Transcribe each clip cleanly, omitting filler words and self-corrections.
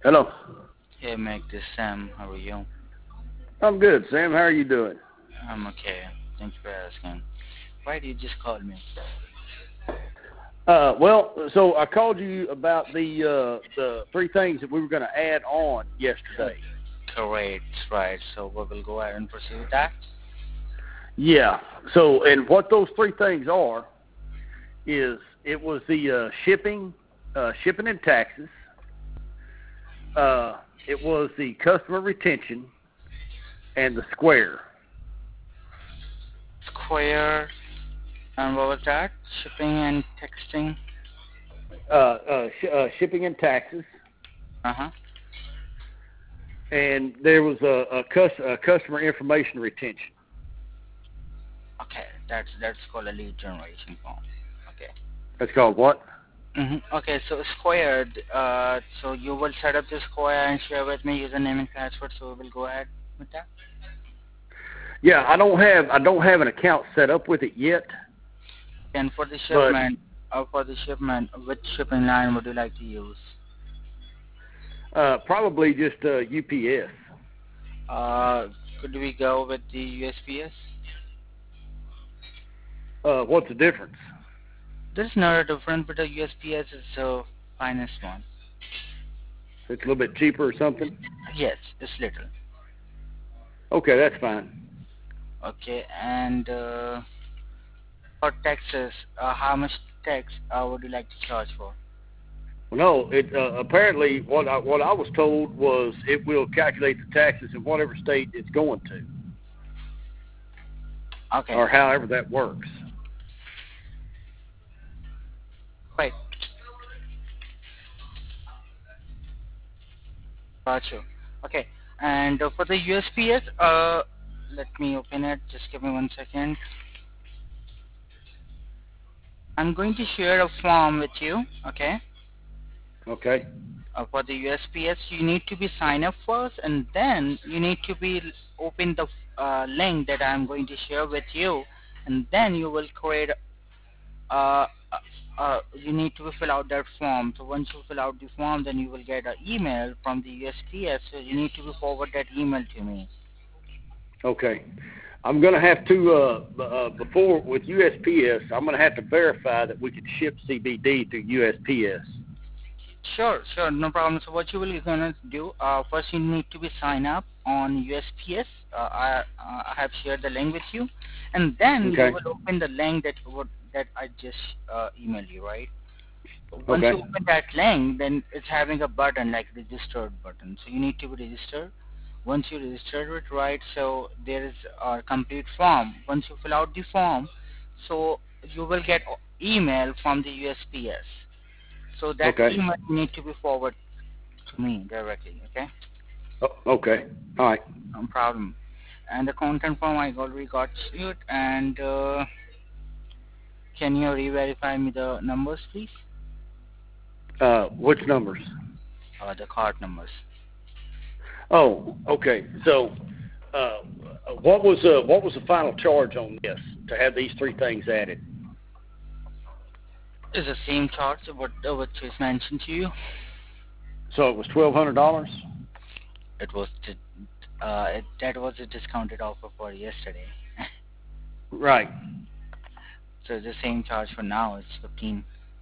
Hello. Hey Meg, this is Sam. How are you? I'm good, Sam. How are you doing? I'm okay. Thank you for asking. Why did you just call me? So I called you about the three things that we were going to add on Uh, yesterday. Great, right. So we will go ahead and proceed with that. Yeah. So, and what those three things are is it was the shipping and taxes. It was the customer retention and the square. Square, and what was that? Shipping and texting. Shipping and taxes, Uh-huh. and there was a customer information retention. Okay, that's called a lead generation form. Okay. That's called what? Okay, so Square, so you will set up the Square and share with me username and password, so we will go ahead with that. Yeah, I don't have an account set up with it yet, And but for the shipment, which shipping line would you like to use? probably just UPS. Uh, could we go with the USPS? What's the difference? There's not a difference, but the USPS is the finest one. It's a little bit cheaper or something. Yes, it's little. Okay, that's fine. Okay, and for taxes, how much tax would you like to charge for? Well, no, it apparently what I was told was it will calculate the taxes in whatever state it's going to, Okay, or however that works. right, got you. Okay, and for the USPS, let me open it. Just give me 1 second. I'm going to share a form with you. Okay. Okay. For the USPS, you need to be sign up first, and then you need to be open the link that I'm going to share with you, and then you will create. Uh, you need to fill out that form. So once you fill out the form, then you will get an email from the USPS. So you need to forward that email to me. Okay. I'm going to have to before with USPS. I'm going to have to verify that we can ship CBD through USPS. Sure, sure, no problem. So what you will gonna do? First, you need to be sign up on USPS. I have shared the link with you, and then you Okay. will open the link that I just emailed you, right? Once Okay. you open that link, then it's having a button like registered button. So you need to be registered. Once you register it, right? So there is a complete form. Once you fill out the form, so you will get email from the USPS. So that Okay. email need to be forwarded to me directly, okay? Okay. All right. No problem. And the content form I already got it. And can you re-verify me the numbers, please? Which numbers? The card numbers. Oh, okay. So, uh, what was the final charge on this to have these three things added? Is the same charge what is mentioned to you? So it was $1,200. It was that was a discounted offer for yesterday. Right. So the same charge for now is 15.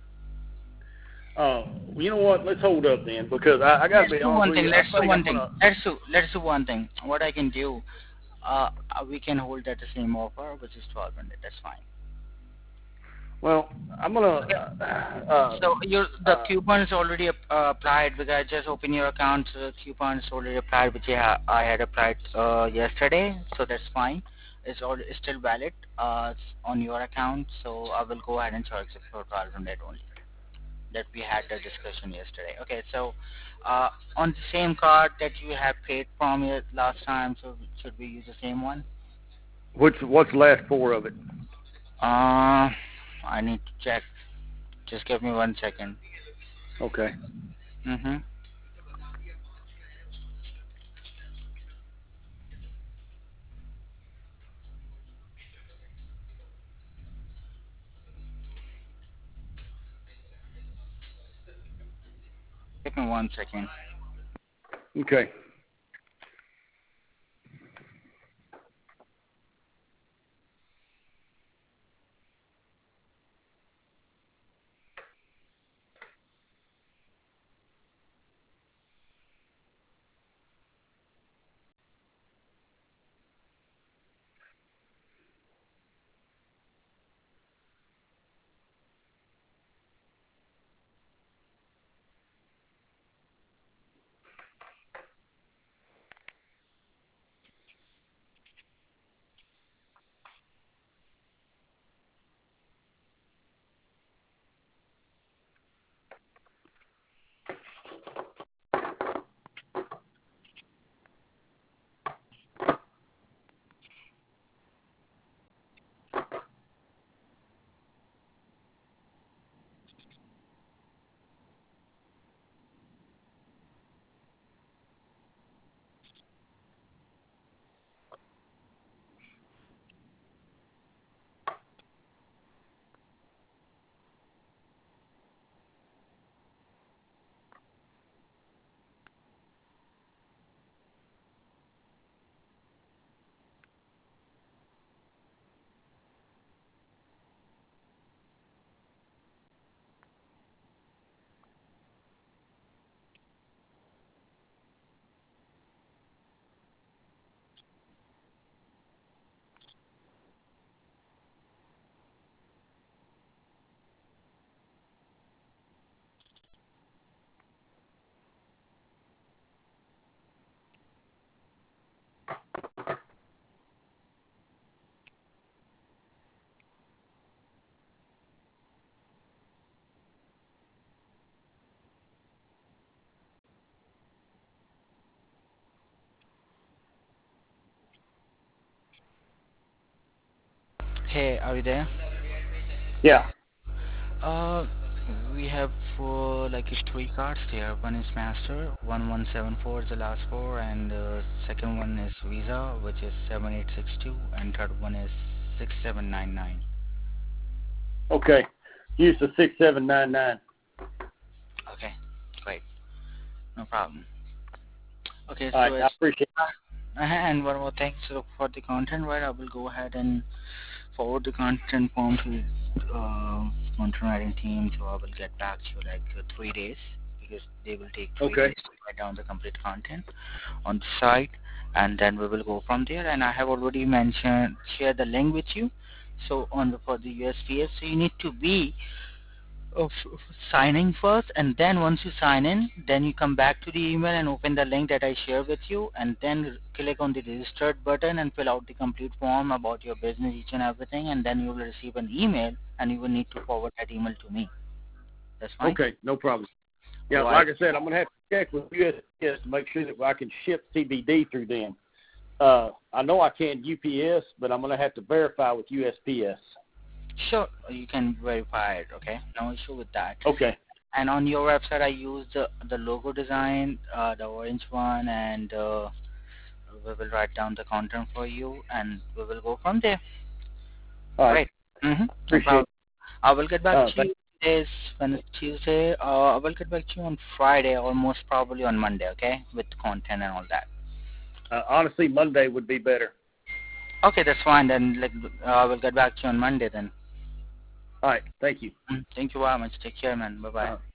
You know what? Let's hold up then, because I got to Let's be do honest one with thing. you. I Let's do think one I'm thing. gonna. Let's do one thing. What I can do, we can hold at the same offer, which is 1200. That's fine. Well, I'm gonna. Okay. Uh, So the uh, coupon is already applied because I just opened your account. So the coupon is already applied, which I had applied yesterday. So that's fine. It's still valid on your account. So I will go ahead and charge it for 1200 only. That we had the discussion yesterday. Okay. So on the same card that you have paid from it last time, so should we use the same one? what's the last four of it? I need to check. Just give me 1 second. Okay. Mm-hmm. Give me 1 second. Okay. Hey, are you there? Yeah. Uh, we have like three cards here. One is Master, 1174 is the last four, and second one is Visa, which is 7862, and third one is 6799. Okay. Use the 6799. Okay, great, no problem. Okay, All so right. I it's appreciate and one more thing. So for the content, right, I will go ahead and forward the content form to content writing team. So I will get back to you like 3 days because they will take it. 3 days Okay. to write down the complete content on the site, and then we will go from there. And I have already mentioned share the link with you. So on the, for the USPS, so you need to be of signing first, and then once you sign in, then you come back to the email and open the link that I share with you, and then click on the registered button and fill out the complete form about your business, each and everything, and then you will receive an email, and you will need to forward that email to me. That's fine. Okay. No problem. Yeah. All right. Like I said, I'm going to have to check with USPS to make sure that I can ship CBD through them. I know I can UPS, but I'm going to have to verify with USPS. Sure, you can verify it. Okay, no issue with that. Okay. And on your website, I used the logo design, the orange one, and we will write down the content for you, and we will go from there. All right. Right. Mm-hmm. No Appreciate problem. it. I will get back to Thank you. Today's when it's Tuesday. I will get back to you on Friday, or most probably on Monday. Okay, with content and all that. honestly, Monday would be better. Okay, that's fine. Then I will get back to you on Monday then. All right. Thank you. Thank you very much. Take care, man. Bye bye.